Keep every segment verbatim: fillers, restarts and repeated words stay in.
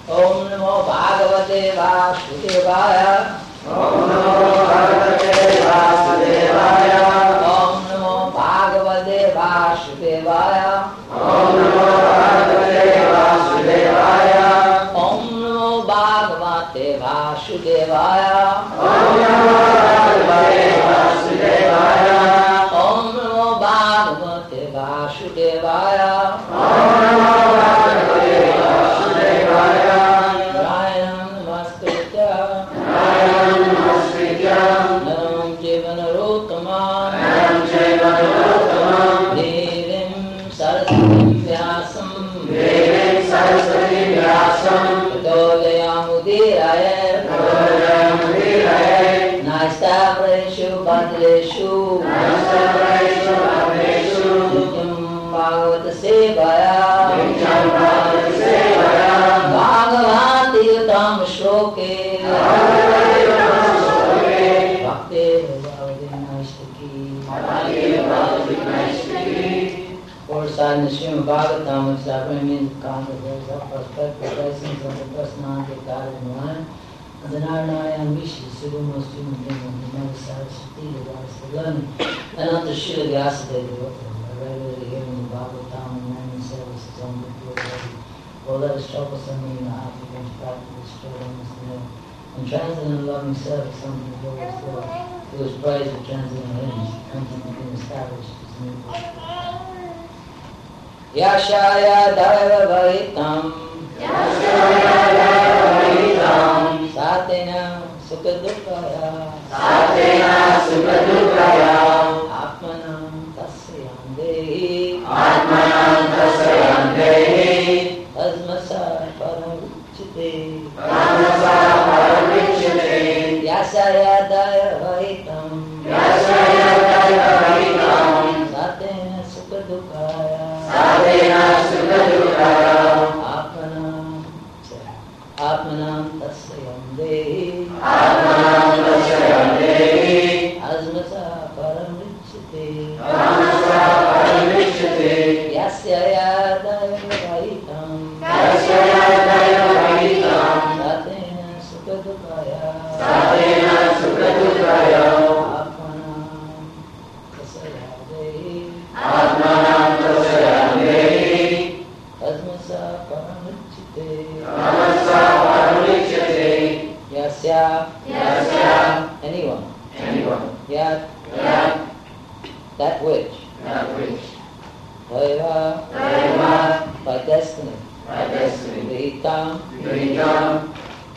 Om Namo Bhagavate Vasudevaya. Om Namo Bhagavate Vasudevaya. Om Namo Bhagavate Vasudevaya. Om Namo Bhagavate Vasudevaya. Om Namo Bhagavate Vasudevaya. Om Namo Bhagavate Vasudevaya. Om Namo Bhagavate Vasudevaya. Om Namo Bhagavate Vasudevaya. Rayam Namaskritya. Nayam Namaskritya. Naram Jivanarottamam. Naram Jivanarottamam. Devim Saraswatim Vyasam. Devim Saraswati Vyasam. Tato Jayamudiraye. Namaskritya. Naistabreshu Bhadreshu. Naistabreshu Bhadreshu. Nityam Bhagavata Sevaya. Nityam Bhagavata Sevaya. Bhagavati Utam Shloke. Bhagavati Utam Shloke. Bhakti Bhagavati Naistaki. Bhakti Bhagavati Naistaki. Four side in the Srimad Bhagavatam, which is our means of conduct, there is a prospective blessings of the personality of God in one. And the Narayana Rishi, Sugama Srimad Dhamma, the Mother Saraswati, the goddess of learning, and unto Srila Vyasadeva Devotam, by regularly hearing the Bhagavatam and learning services on the pure body. All that is troublesome in the heart against practice, straight on this nail, and transcendent loving service unto the glorious Lord, who is praised with transcendent hymns, comes and can establish his new book. Yashaya Daiva Vahitam. Yashaya Daiva Vahitam. Satena Sukha Dukkaya. Satena Sukha Dukkaya. Atmanam Tasyam Dehi. Atmanam Tasyam Dehi. Tasmasa Paramuchyate. Tasmasa Paramuchyate. Yashaya Daiva Vahitam. Yashaya Daiva Vahitam. Satena Sukha Dukkaya. Satena Sukha Dukkaya. Atmanam Atmanam Tasyam Dehi. Atmanam Tasyam Dehi. Tasmasa Paramuchyate. Tasmasa Paramuchyate. Yasya Daiva Vahitam. Yashaya Daiva Vahitam. Satena Sukha Dukkaya. Satena Sukha Dukkaya. Atmanam Tasyam Dehi. Atmanam Tasyam Dehi. Tasmasa Paramuchyate. Tasmasa Paramuchyate. Yasya. Yasya. Anyone. Anyone. Yat. Yat. That which. That which. Daiva. Daiva. By destiny. By destiny. Vihitam. Vihitam.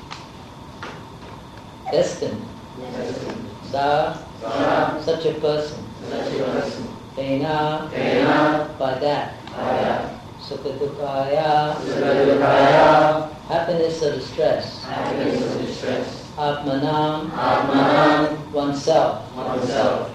Destined. Destined. Sa. Sa. Such a person. Such a person. Tena. Tena. By that. By that. Sukha Dukkaya. Sukha Dukkaya. Happiness or distress. Happiness or distress. Atmanam. Atmanam. Oneself. Oneself.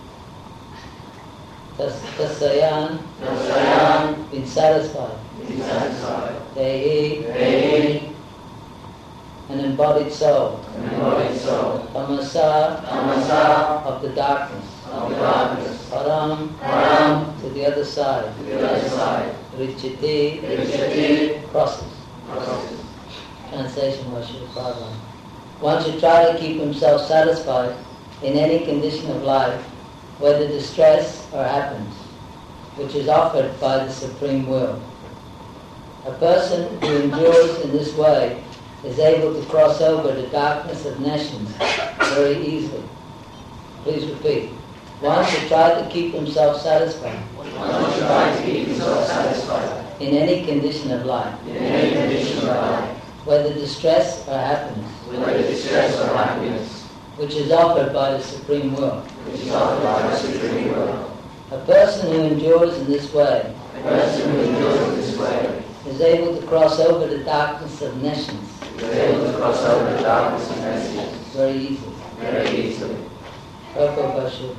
Tas- Tasayan. Tasayan. Been satisfied. Be satisfied. Dehi. Dehi. An embodied soul. An embodied soul. Tamasa. Tamasa. Of the darkness. Of the darkness. Param. Param. To the other side. To the other side. Richiti. Richati. Crosses. Crosses. Translation by Srila Prabhupada. One should try to keep himself satisfied in any condition of life, whether distress or happiness, which is offered by the Supreme Will. A person who endures in this way is able to cross over the darkness of nations very easily. Please repeat. One should try to keep himself satisfied. One should try to keep himself satisfied in any condition of life, in any condition of life, whether distress or happiness, whether distress or happiness, which is offered by the Supreme Will. which is offered by the Supreme Will. A person who endures in this way A person who endures in this way is able to cross over the darkness of nations is able to cross over the darkness of nations very easily. very easily. Prabhupada Srila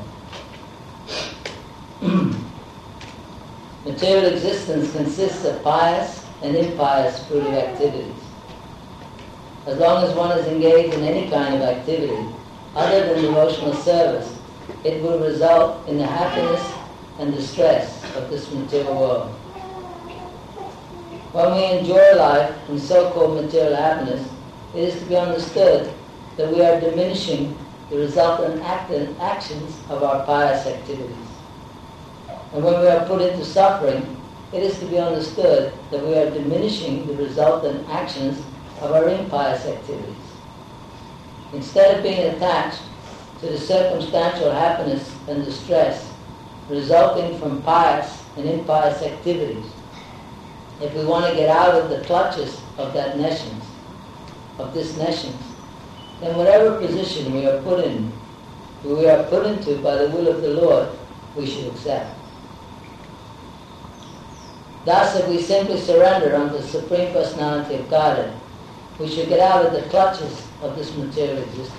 Prabhupada. Material existence consists of pious and impious spiritual activities. As long as one is engaged in any kind of activity other than devotional service, it will result in the happiness and distress of this material world. When we enjoy life in so-called material happiness, it is to be understood that we are diminishing the resultant act actions of our pious activities. And when we are put into suffering, it is to be understood that we are diminishing the resultant actions of our impious activities. Instead of being attached to the circumstantial happiness and distress resulting from pious and impious activities, if we want to get out of the clutches of that nescience, of this nescience, then whatever position we are put in, we are put into by the will of the Lord, we should accept. Thus, if we simply surrender unto the Supreme Personality of Godhead, we should get out of the clutches of this material existence.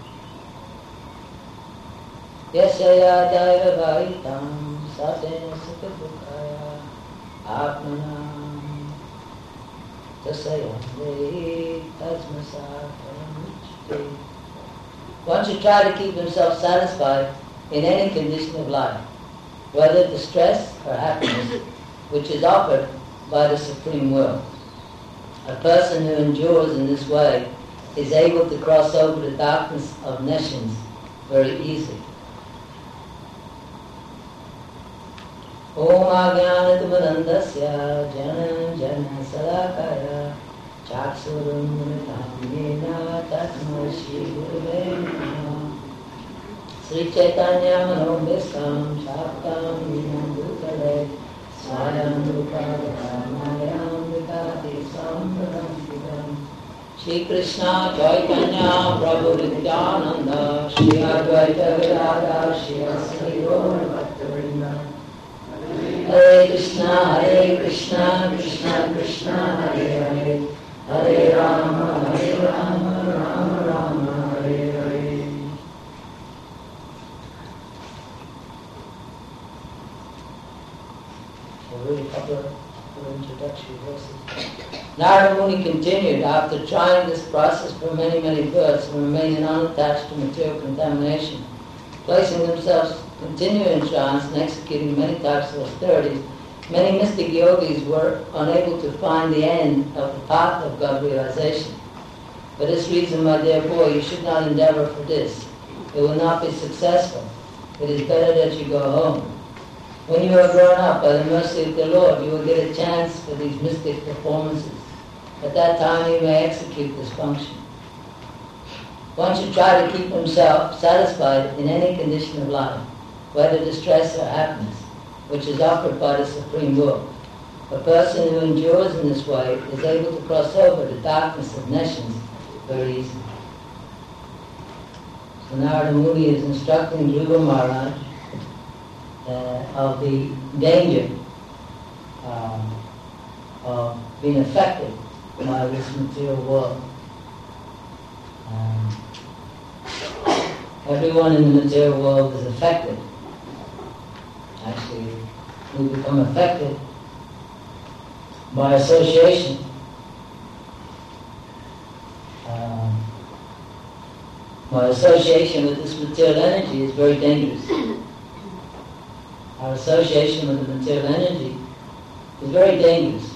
Yasaya daiva bhaitam saten sukha dukkaya atmanam tasayam tasmasakam. One should try to keep himself satisfied in any condition of life, whether distress or happiness, which is offered by the Supreme Will. A person who endures in this way is able to cross over the darkness of nescience very easily. Om Ajnanatmanandasya Jana Jana Salakaya Chaksurum Tamyena Tatma Shri Gurave Namaha Sri Chaitanya Manobhistam Shaktam Vinam Bhutale Swayam Rupamayam Vikati Sampradam Siddham Shri Krishna Chaitanya Prabhu Nityananda Shri Advaita Gadadhar Shri Sri Gaura Bhaktavrinda Hare Krishna Hare Krishna Krishna Krishna Hare Hare Hare Rama Hare Rama Rama Rama Hare Hare. So really a couple of introductory verses. Narada Muni continued, after trying this process for many, many births and remaining unattached to material contamination, placing themselves continuing in trance and executing many types of austerities, many mystic yogis were unable to find the end of the path of God realization. For this reason, my dear boy, you should not endeavor for this. It will not be successful. It is better that you go home. When you are grown up, by the mercy of the Lord, you will get a chance for these mystic performances. At that time, you may execute this function. One should try to keep himself satisfied in any condition of life, whether distress or happiness, which is offered by the Supreme Will. A person who endures in this way is able to cross over the darkness of nescience very easily. So Narada Muni is instructing Dhruva Maharaj uh, of the danger uh, of being affected by this material world. Um, everyone in the material world is affected. Actually, we become affected by association. Um, my association with this material energy is very dangerous. Our association with the material energy is very dangerous.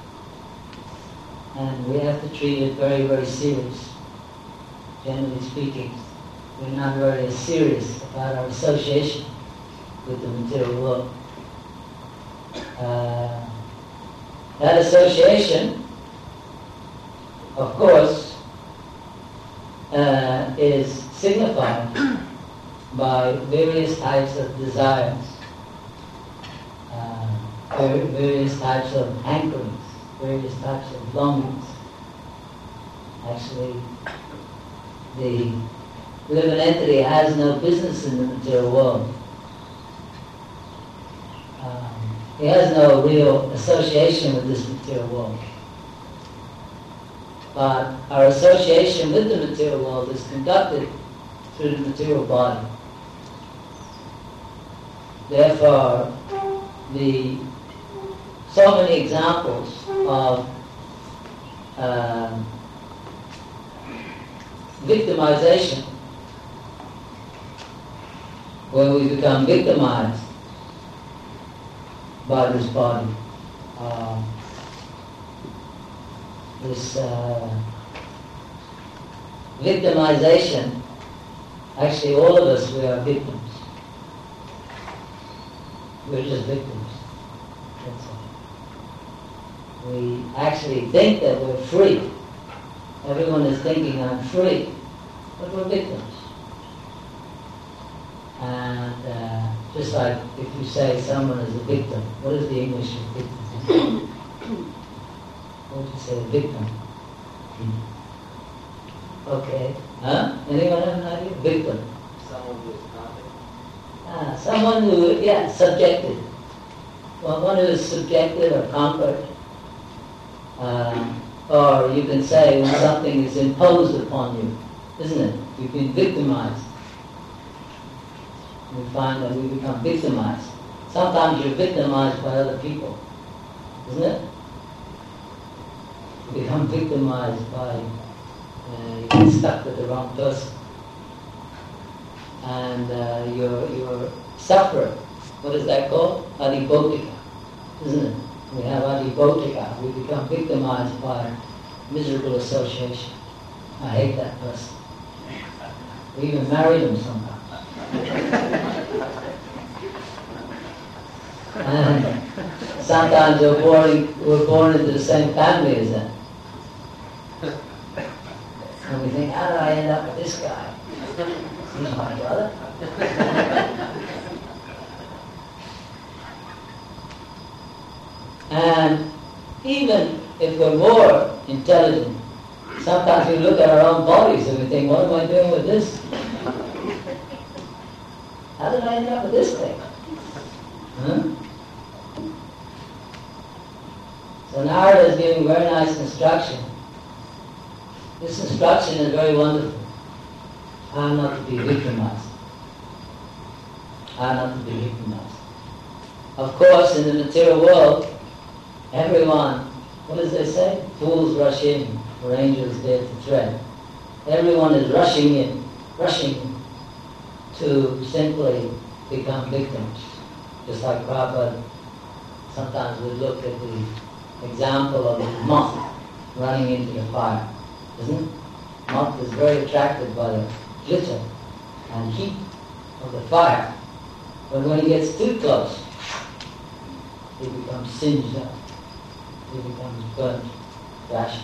And we have to treat it very, very serious. Generally speaking, we're not very serious about our association with the material world. Uh, that association, of course, uh, is signified by various types of desires, uh, various types of anchorings, various types of longings. Actually, the living entity has no business in the material world. Um, he has no real association with this material world. But our association with the material world is conducted through the material body. Therefore, the so many examples of um, victimization, where we become victimized by this body. Uh, this uh, victimization, actually all of us, we are victims. We're just victims. That's all. We actually think that we're free. Everyone is thinking, I'm free. But we're victims. And uh, just like if you say someone is a victim, what is the English of victim? What would you say, a victim? Okay. Huh? Anyone have an idea? Victim. Someone who is conquered. Ah, someone who, yeah, subjected. Well, one who is subjected or conquered. Uh, or you can say when something is imposed upon you, isn't it? You've been victimized. We find that we become victimized. Sometimes you're victimized by other people, isn't it? You become victimized by, uh, you get stuck with the wrong person. And uh, you're, you're suffering. What is that called? Adibhotika, isn't it? We have adibhotika. We become victimized by miserable association. I hate that person. We even marry them sometimes. And sometimes we're born, we're born into the same family as them. And we think, how did I end up with this guy? He's my brother. And even if we're more intelligent, sometimes we look at our own bodies and we think, what am I doing with this? How did I end up with this thing? Huh? So Narada is giving very nice instruction. This instruction is very wonderful. How not to be victimized. How not to be victimized. Of course, in the material world, everyone, what does they say? Fools rush in, for angels dare to tread. Everyone is rushing in, rushing in to simply become victims. Just like Prabhupada sometimes would look at the example of the moth running into the fire, isn't it? Moth is very attracted by the glitter and heat of the fire, but when he gets too close, he becomes singed up. He becomes burnt to ashes.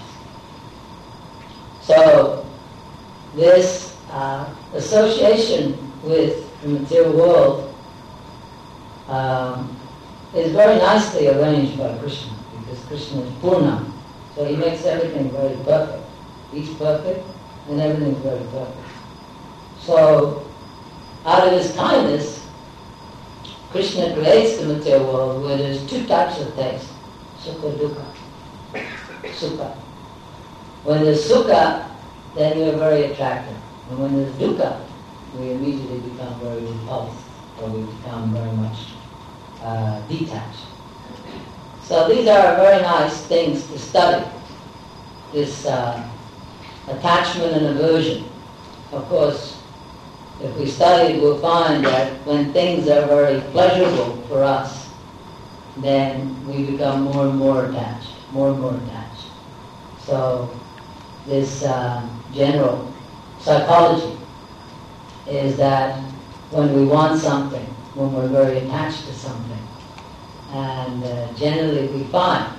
So this uh, association with the material world um, is very nicely arranged by Krishna, because Krishna is Purna. So he makes everything very perfect. He's perfect and everything's very perfect. So out of his kindness, Krishna creates the material world where there's two types of taste. Sukha, dukkha. Sukha. When there's sukha, then we're very attractive. And when there's dukkha, we immediately become very repulsed, or we become very much uh, detached. So these are very nice things to study. This uh, attachment and aversion. Of course, if we study it, we'll find that when things are very pleasurable for us, then we become more and more attached, more and more attached. So this uh, general psychology is that when we want something, when we're very attached to something, and uh, generally we find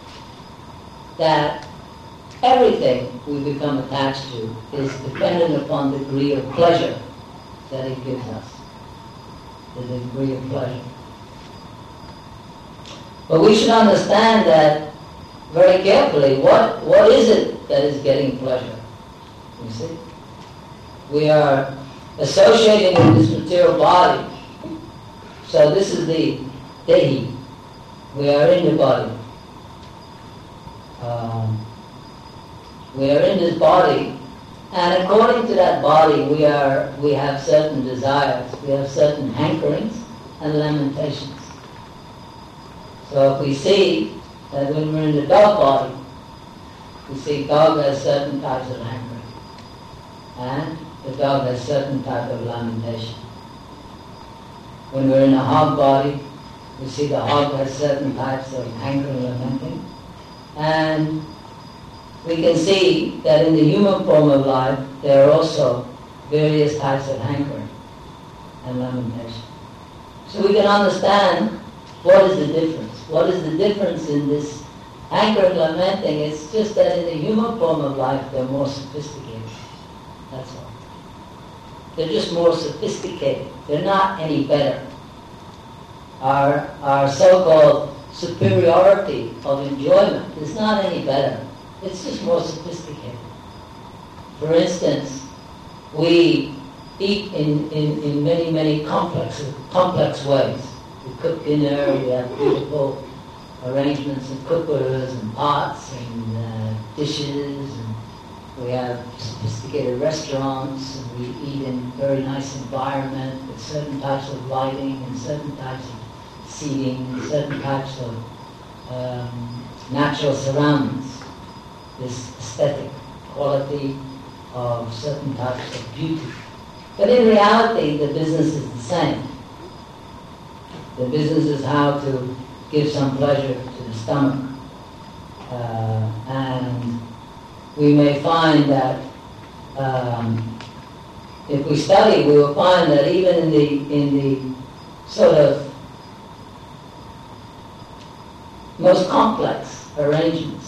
that everything we become attached to is dependent upon the degree of pleasure that it gives us, the degree of pleasure. But we should understand that very carefully. What what is it that is getting pleasure? You see? We are associating with this material body. So this is the dehi. We are in the body. Um, we are in this body, and according to that body, we are we have certain desires, we have certain hankerings and lamentations. So if we see that when we're in the dog body, we see dog has certain types of hankering, and the dog has certain type of lamentation. When we're in a hog body, we see the hog has certain types of hankering and lamenting, and we can see that in the human form of life, there are also various types of hankering and lamentation. So we can understand what is the difference. What is the difference in this hankering, lamenting? It's just that in the human form of life, they're more sophisticated. That's all. They're just more sophisticated. They're not any better. Our, our so-called superiority of enjoyment is not any better. It's just more sophisticated. For instance, we eat in, in, in many, many complex, complex ways. We cook dinner, we have beautiful arrangements of cookwares and pots and uh, dishes, and we have sophisticated restaurants, and we eat in a very nice environment with certain types of lighting and certain types of seating and certain types of um, natural surroundings. This aesthetic quality of certain types of beauty. But in reality, the business is the same. The business is how to give some pleasure to the stomach. Uh, and we may find that um, if we study, we will find that even in the, in the sort of most complex arrangements,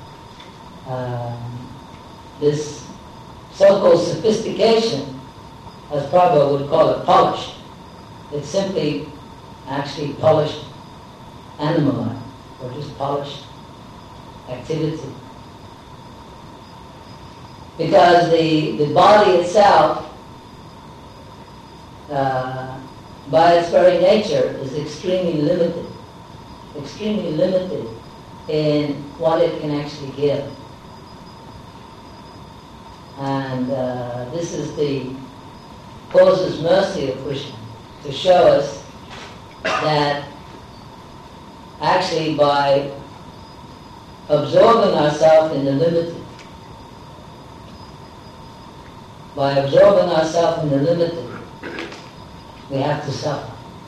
Um, this so-called sophistication, as Prabhupada would call it, polished. It's simply actually polished animal life, or just polished activity. Because the, the body itself, uh, by its very nature, is extremely limited, extremely limited in what it can actually give. And uh, this is the causeless mercy of Krishna, to show us that actually by absorbing ourselves in the limited, by absorbing ourselves in the limited, we have to suffer.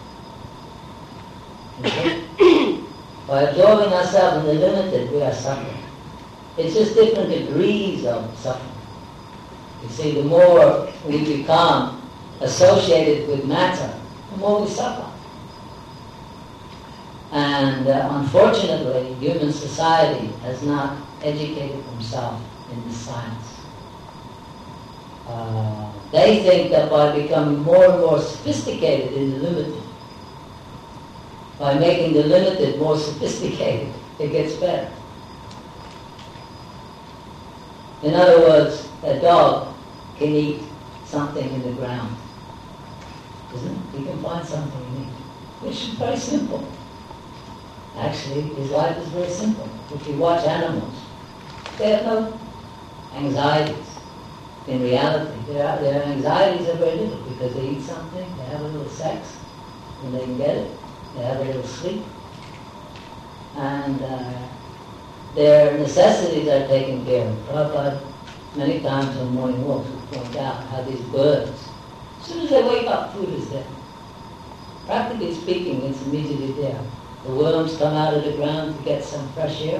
Okay? By absorbing ourselves in the limited, we are suffering. It's just different degrees of suffering. You see, the more we become associated with matter, the more we suffer. And uh, unfortunately, human society has not educated themselves in this science. Uh, they think that by becoming more and more sophisticated in the limited, by making the limited more sophisticated, it gets better. In other words, a dog can eat something in the ground, isn't it? He can find something and eat, which is very simple. Actually, his life is very simple. If you watch animals, they have no anxieties. In reality, their, their anxieties are very little because they eat something, they have a little sex, when they can get it, they have a little sleep, and uh, their necessities are taken care of. Prabhupada, many times on morning walks, will point out how these birds, as soon as they wake up, food is there. Practically speaking, it's immediately there. The worms come out of the ground to get some fresh air,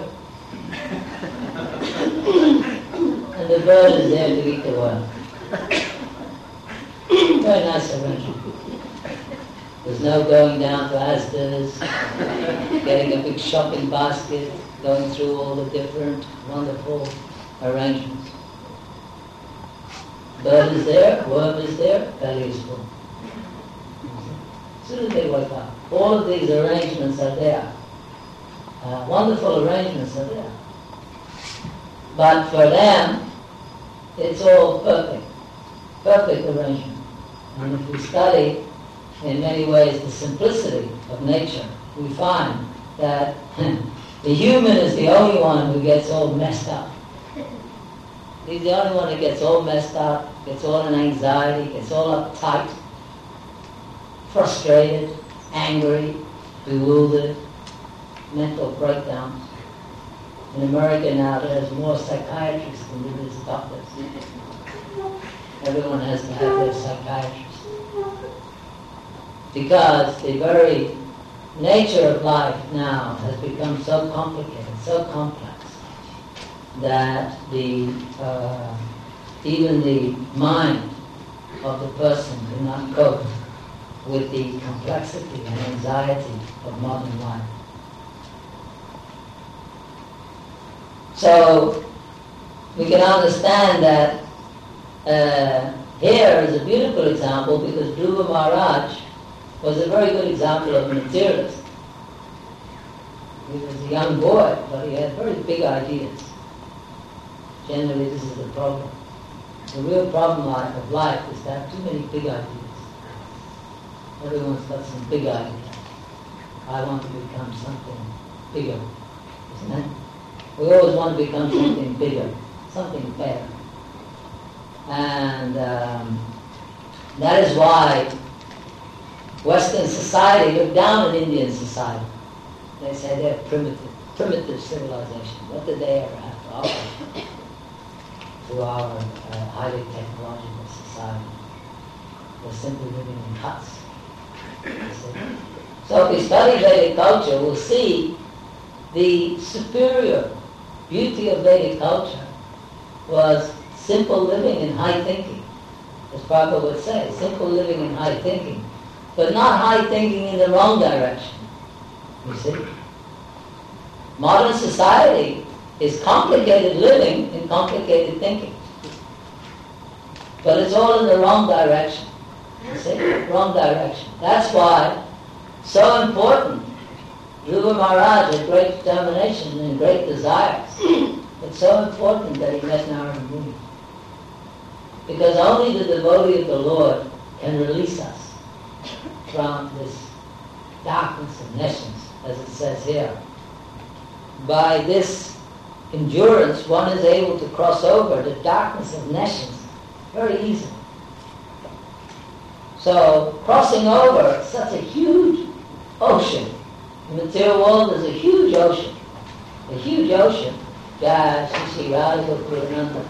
and the bird is there to eat the worm. Very nice arrangement. There's no going down to Asda's, getting a big shopping basket, going through all the different wonderful arrangements. Bird is there, worm is there, belly is full. As soon as they wake up, all of these arrangements are there. Uh, wonderful arrangements are there. But for them, it's all perfect. Perfect arrangement. And if we study, in many ways, the simplicity of nature, we find that the human is the only one who gets all messed up. He's the only one who gets all messed up, gets all in anxiety, gets all uptight, frustrated, angry, bewildered, mental breakdowns. In America now, there's more psychiatrists than there is doctors. Everyone has to have their psychiatrist. Because the very nature of life now has become so complicated, so complex, that the uh, even the mind of the person cannot cope with the complexity and anxiety of modern life. So we can understand that uh, here is a beautiful example because Dhruva Maharaj was a very good example of a materialist. He was a young boy, but he had very big ideas. Generally, this is the problem. The real problem of life is to have too many big ideas. Everyone's got some big idea. I want to become something bigger, isn't it? We always want to become something bigger, something better. And um, that is why Western society looked down on Indian society. They say they're primitive, primitive civilization. What did they ever have to offer to our uh, highly technological society? They're simply living in huts. So if we study Vedic culture, we'll see the superior beauty of Vedic culture was simple living and high thinking. As Prabhupada would say, simple living and high thinking. But not high thinking in the wrong direction. You see? Modern society is complicated living and complicated thinking. But it's all in the wrong direction. You see? Wrong direction. That's why so important. Dhruva Maharaj had great determination and great desires. It's so important that he met Narada Muni. Because only the devotee of the Lord can release us from this darkness of nescience, as it says here. By this endurance, one is able to cross over the darkness of nescience very easily. So, crossing over such a huge ocean. The material world is a huge ocean. A huge ocean. Jai Shri Shri Radha Gopinanda.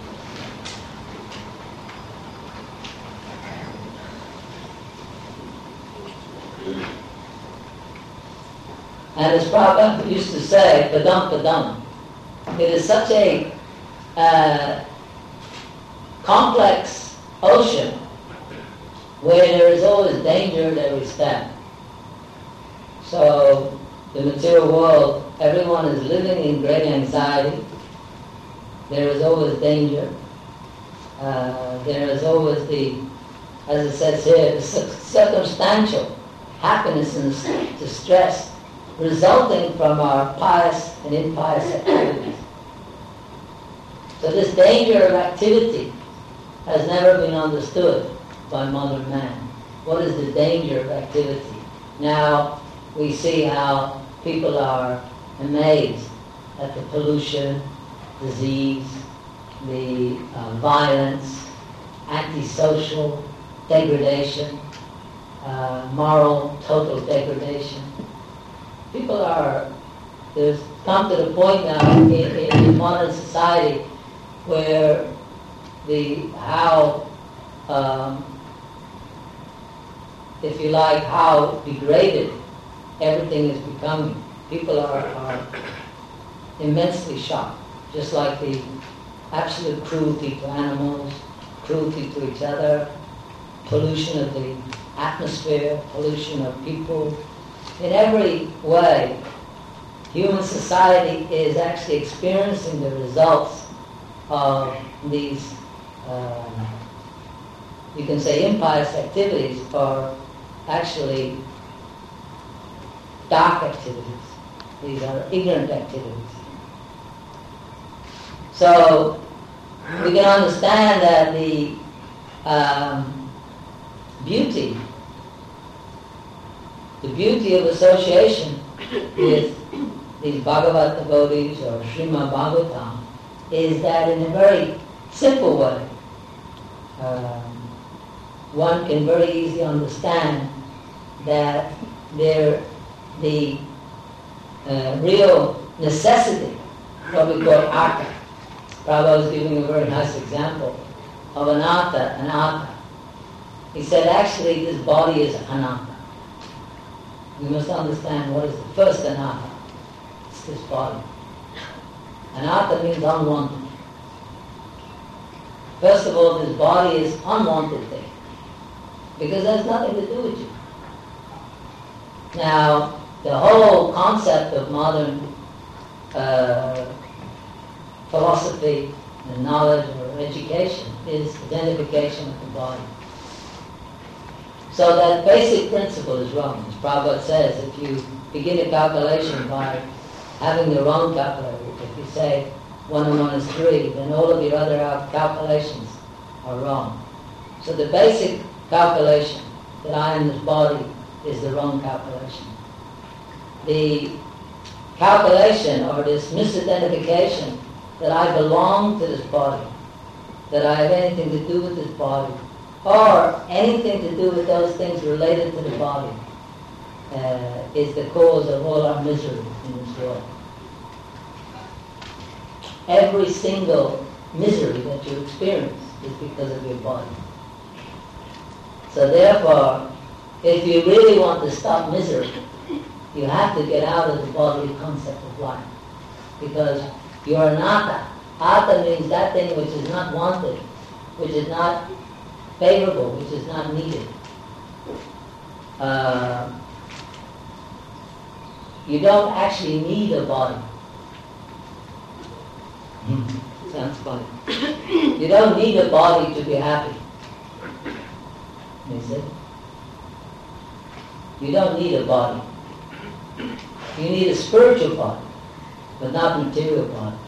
And as Prabhupada used to say, padam padam, it is such a uh, complex ocean where there is always danger at every step. So the material world, everyone is living in great anxiety. There is always danger. Uh, there is always the, as it says here, the circumstantial happiness and distress resulting from our pious and impious activities. So this danger of activity has never been understood by modern man. What is the danger of activity? Now we see how people are amazed at the pollution, disease, the uh, violence, antisocial degradation, uh, moral total degradation. People are, there's come to the point now in, in, in modern society where the, how, um, if you like, how degraded everything is becoming. People are, are immensely shocked, just like the absolute cruelty to animals, cruelty to each other, pollution of the atmosphere, pollution of people. In every way, human society is actually experiencing the results of these, um, you can say, impious activities, or actually dark activities. These are ignorant activities. So we can understand that the um, beauty, the beauty of association with these Bhagavat devotees or Srimad Bhagavatam is that in a very simple way, um, one can very easily understand that there the uh, real necessity, what we call artha. Prabhupada was giving a very nice example of anatha, anatta. He said, actually, this body is anatta. We must understand what is the first anatta. It's this body. Anatta means unwanted. First of all, this body is unwanted thing, because it has nothing to do with you. Now, the whole concept of modern uh, philosophy and knowledge or education is identification with the body. So that basic principle is wrong. As Prabhupada says, if you begin a calculation by having the wrong calculator, if you say one and one is three, then all of your other calculations are wrong. So the basic calculation that I am this body is the wrong calculation. The calculation or this misidentification that I belong to this body, that I have anything to do with this body, or anything to do with those things related to the body, uh, is the cause of all our misery in this world. Every single misery that you experience is because of your body. So therefore, if you really want to stop misery, you have to get out of the bodily concept of life. Because you're an atta. Atta means that thing which is not wanted, which is not favorable, which is not needed. Uh, you don't actually need a body. Sounds funny. You don't need a body to be happy. You see? You don't need a body. You need a spiritual body, but not a material body.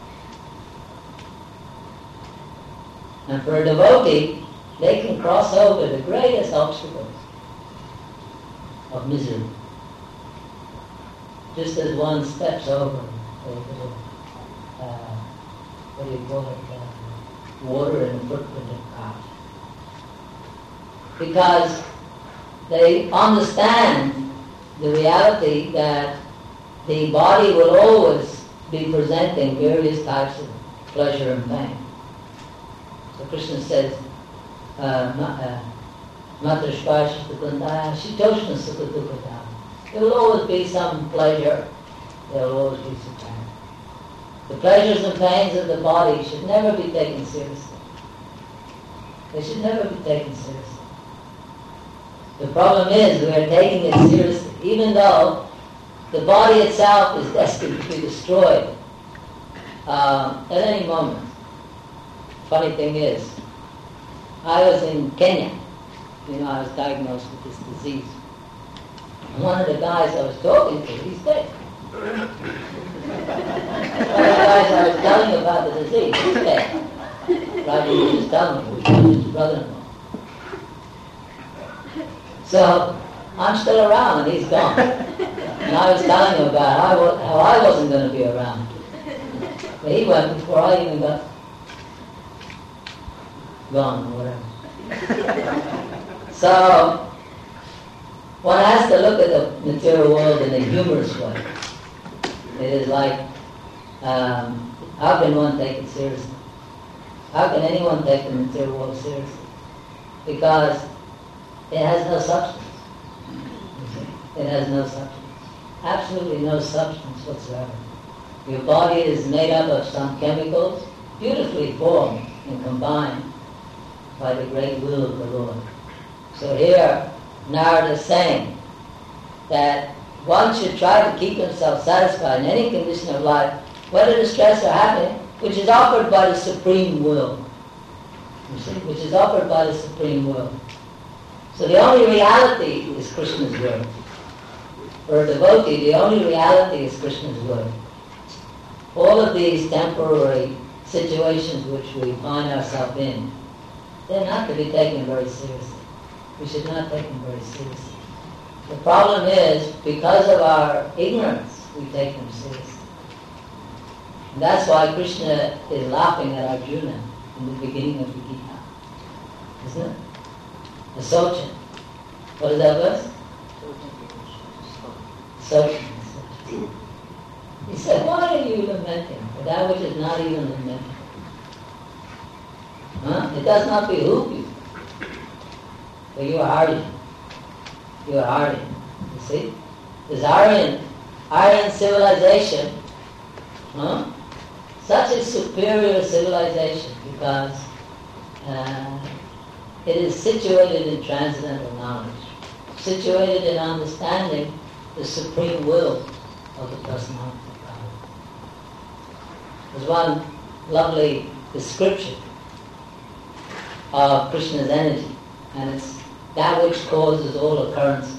And for a devotee, they can cross over the greatest obstacles of misery. Just as one steps over a little, uh, what do you call it, uh, water in the footprint of God. Because they understand the reality that the body will always be presenting various types of pleasure and pain. So Krishna says, Matra Sparsh Sukundaya, Shitoshna Sukadukadaya. There will always be some pleasure, there will always be some pain. The pleasures and pains of the body should never be taken seriously. They should never be taken seriously. The problem is we are taking it seriously, even though the body itself is destined to be destroyed uh, at any moment. Funny thing is, I was in Kenya. You know, I was diagnosed with this disease. And one of the guys I was talking to, he's dead. One of the guys I was telling about the disease, he's dead. Right, he was just telling me, he was his brother-in-law. So, I'm still around and he's gone. And I was telling him about how I, was, how I wasn't going to be around. But he went before I even got gone or whatever. So, one has to look at the material world in a humorous way. It is like, um, how can one take it seriously? How can anyone take the material world seriously? Because it has no substance. It has no substance. Absolutely no substance whatsoever. Your body is made up of some chemicals, beautifully formed and combined by the great will of the Lord. So here, Narada is saying that one should try to keep himself satisfied in any condition of life, whether distress or happiness, which is offered by the Supreme Will. You see, which is offered by the Supreme Will. So the only reality is Krishna's will. For a devotee, the only reality is Krishna's will. All of these temporary situations which we find ourselves in, they're not to be taken very seriously. We should not take them very seriously. The problem is, because of our ignorance, we take them seriously. And that's why Krishna is laughing at Arjuna in the beginning of the Gita. Isn't it? The Sochan. What is that verse? Sochan. He said, why are you lamenting for that which is not even lamented? Huh? It does not behoove you. For you are Aryan. You are Aryan. You see? This Aryan, Aryan civilization, huh? such a superior civilization because uh, it is situated in transcendental knowledge, situated in understanding the supreme will of the personality of God. There's one lovely description of Krishna's energy, and it's that which causes all occurrences.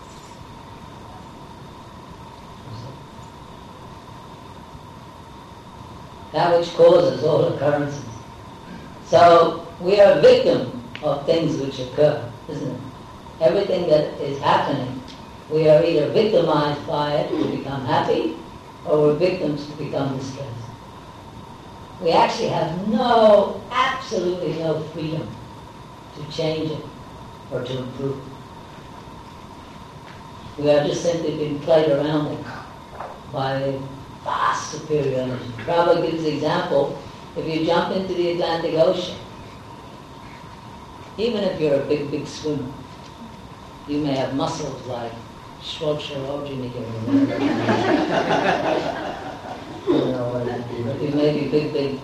That which causes all occurrences. So we are a victim of things which occur, isn't it? Everything that is happening, we are either victimized by it to become happy, or we're victims to become distressed. We actually have no, absolutely no freedom to change it or to improve it. We are just simply being played around it by a vast superior energy. Prabhupada gives the example, if you jump into the Atlantic Ocean, even if you're a big, big swimmer, you may have muscles like Shwab Sharojini or you know, you may be big, big,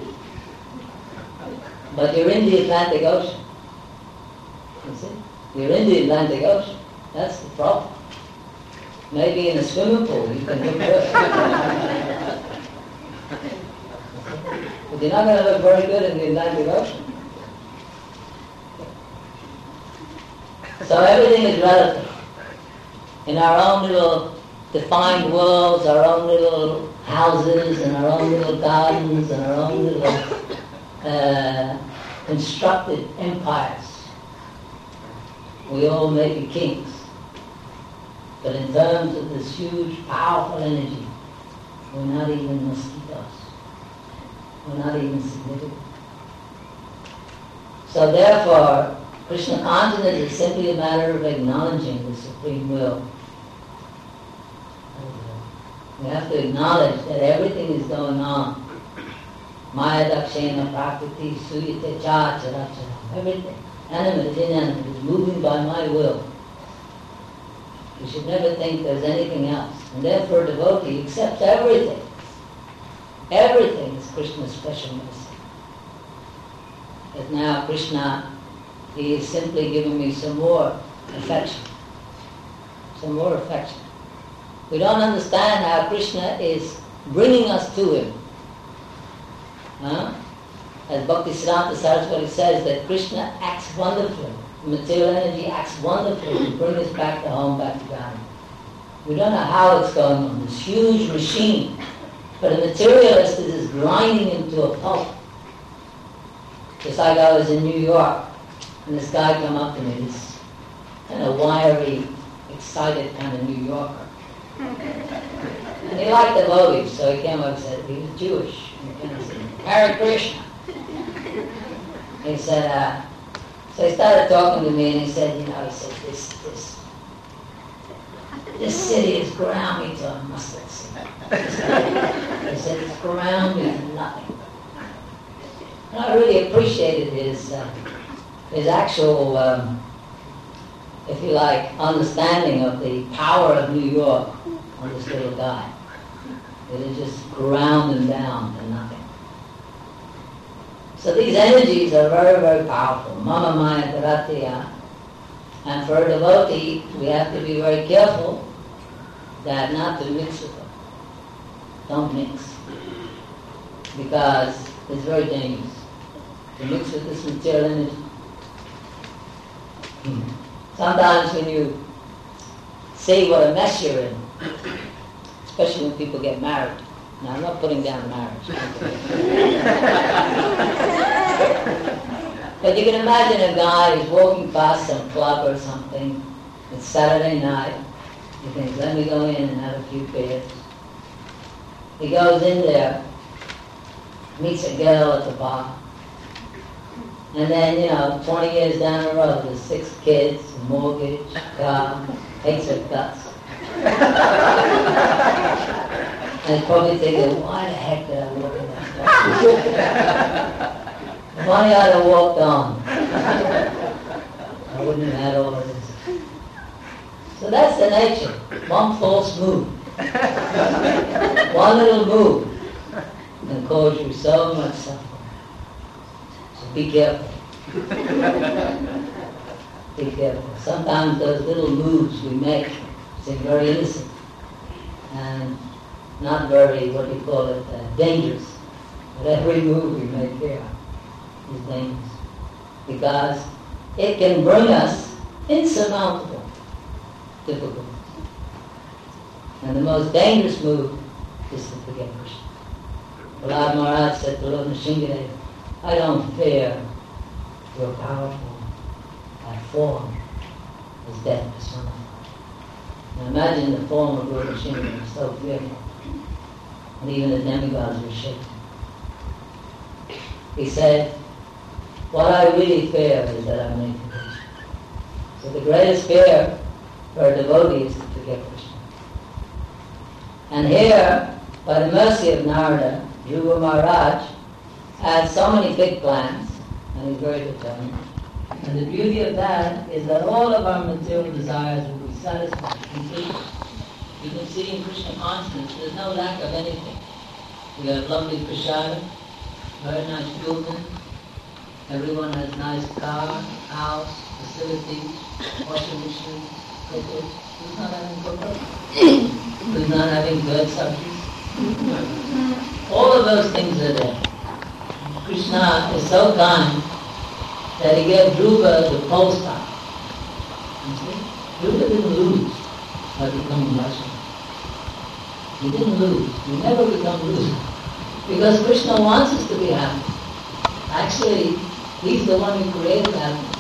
but you're in the Atlantic Ocean. You see? You're in the Atlantic Ocean. That's the problem. Maybe in a swimming pool you can look good. But you're not going to look very good in the Atlantic Ocean. So everything is relative. In our own little defined worlds, our own little houses, and our own little gardens, and our own little uh, constructed empires, we all may be kings. But in terms of this huge, powerful energy, we're not even mosquitoes. We're not even significant. So therefore, Krishna consciousness is simply a matter of acknowledging the supreme will. We have to acknowledge that everything is going on. Maya dakshena prakriti suyate cha charachara. Everything, animate, inanimate, is moving by my will. You should never think there's anything else. And therefore a devotee accepts everything. Everything is Krishna's special mercy. But now Krishna, he is simply giving me some more affection. Some more affection. We don't understand how Krishna is bringing us to him. Huh? As Bhaktisiddhanta Saraswati says, that Krishna acts wonderfully. The material energy acts wonderfully to bring us back to home, back to God. We don't know how it's going on, this huge machine. But a materialist is grinding into a pulp. Just like I was in New York, and this guy came up to me, this kind of wiry, excited kind of New Yorker. And he liked the devotees, so he came up and said, he was Jewish. And he said, Hare Krishna. He said, uh, so he started talking to me, and he said, you know, he said, this, this, this city is ground me to a mustard seed. He said, it's ground me to nothing. And I really appreciated his, uh, his actual, um, if you like, understanding of the power of New York on this little guy. It had just ground him down to nothing. So these energies are very, very powerful. Mama Maya Dharatya. And for a devotee, we have to be very careful that not to mix with them. Don't mix. Because it's very dangerous to mix with this material energy. Sometimes when you see what a mess you're in, especially when people get married. Now, I'm not putting down marriage. But you can imagine a guy who's walking past some club or something. It's Saturday night. He thinks, let me go in and have a few beers. He goes in there, meets a girl at the bar. And then, you know, twenty years down the road, there's six kids, a mortgage, car, hates her guts. And he's probably thinking, why the heck did I walk in that car? If only I'd have walked on. I wouldn't have had all of this. So that's the nature. One false move. One little move. and cause you so much suffering. So be careful. Be careful. Sometimes those little moves we make seem very innocent and not very, what do you call it, uh, dangerous. But every move we make here is dangerous because it can bring us insurmountable difficulties. And the most dangerous move is to forget Krishna. Prahlad Maharaj said to Lord Nrsimhadev, I don't fear your powerful uh, form is death personified. Now imagine the form of Lord Nrsimhadev, so fearful. And even the demigods were shaken. He said, what I really fear is that I may forget Krishna. So the greatest fear for a devotee is to forget Krishna. And here, by the mercy of Narada, Dhruva Maharaj had so many big plans, and he's very determined. And the beauty of that is that all of our material desires will be satisfied completely. You can see in Krishna consciousness, there's no lack of anything. We have lovely prasada, very nice building, everyone has nice car, house, facilities, washing machine, cookers. Who's not having cookers? Who's not having good subjects? All of those things are there. Krishna is so kind that he gave Dhruva the pole star. You see? Dhruva didn't lose by becoming Vaishnava. He didn't lose. He never become loser. Because Krishna wants us to be happy. Actually, he's the one who created happiness.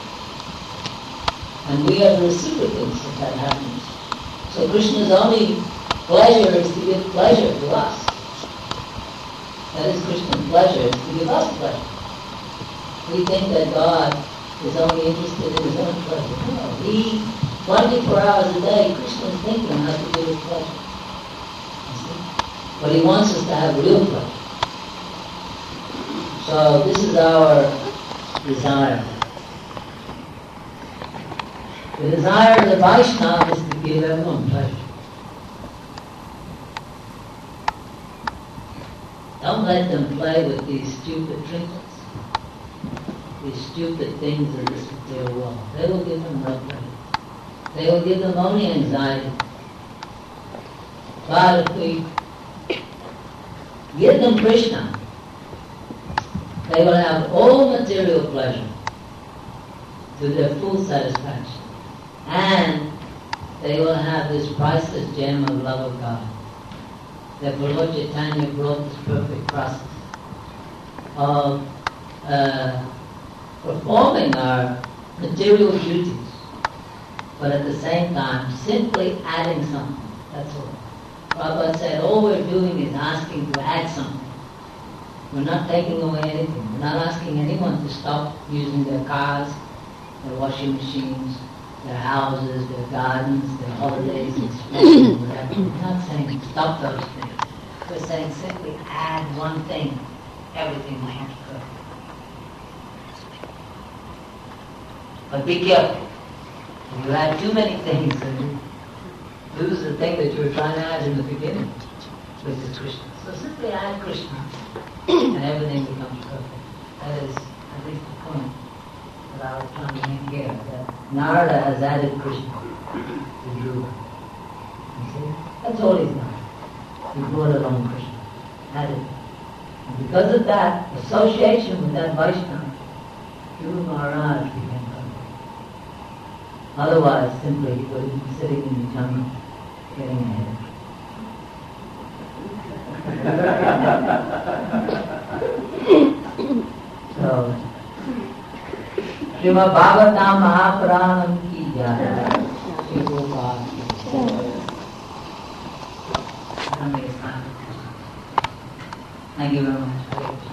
And we are the recipients of that happiness. So Krishna's only pleasure is to give pleasure to us. That is Krishna's pleasure, is to give us pleasure. We think that God is only interested in his own pleasure. No, he, twenty-four hours a day, Krishna is thinking how to give us pleasure. You see? But he wants us to have real pleasure. So this is our desire. The desire of the Vaishnava is to give everyone pleasure. Don't let them play with these stupid trinkets, these stupid things of this material world. They will give them no pleasure. They will give them only anxiety. But if we give them Krishna, they will have all material pleasure to their full satisfaction. And they will have this priceless gem of love of God. That Lord Chaitanya brought this perfect process of uh, performing our material duties, but at the same time simply adding something. That's all. Prabhupada said all we're doing is asking to add something. We're not taking away anything. We're not asking anyone to stop using their cars, their washing machines, their houses, their gardens, their holidays, expressions, whatever. We're not saying stop those things. We're saying simply add one thing. Everything becomes perfect. But be careful. If you add too many things, then you lose the thing that you were trying to add in the beginning, which is Krishna. So simply add Krishna, and everything becomes perfect. That is at least the point that I was trying to make here, that Narada has added Krishna to Dhruva. You see? That's all he's done. He brought along Krishna, added it. And because of that association with that Vaishnava, Dhruva Maharaj became perfect. Otherwise, simply he would have been sitting in the jungle, getting ahead. So, Srimad Bhagavatam Mahapuranam ki jai. Shri Gopal ki jai. Thank you very much.